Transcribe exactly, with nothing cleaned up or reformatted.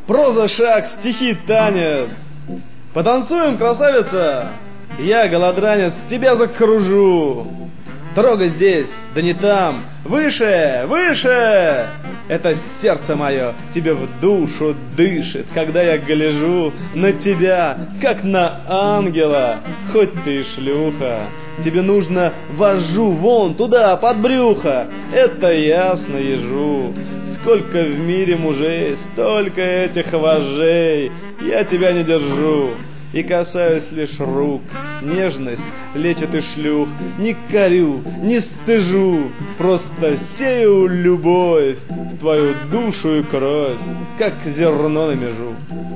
Проза, шаг, стихи, танец. Потанцуем, красавица? Я, голодранец, тебя закружу. Трогай здесь, да не там. Выше, выше. Это сердце мое тебе в душу дышит, когда я гляжу на тебя, как на ангела. Хоть ты и шлюха, тебе нужно вожу вон туда, под брюхо. Это ясно ежу. Сколько в мире мужей, столько этих вожей. Я тебя не держу и касаюсь лишь рук. Нежность лечит и шлюх. Не корю, не стыжу, просто сею любовь в твою душу и кровь, как зерно на межу.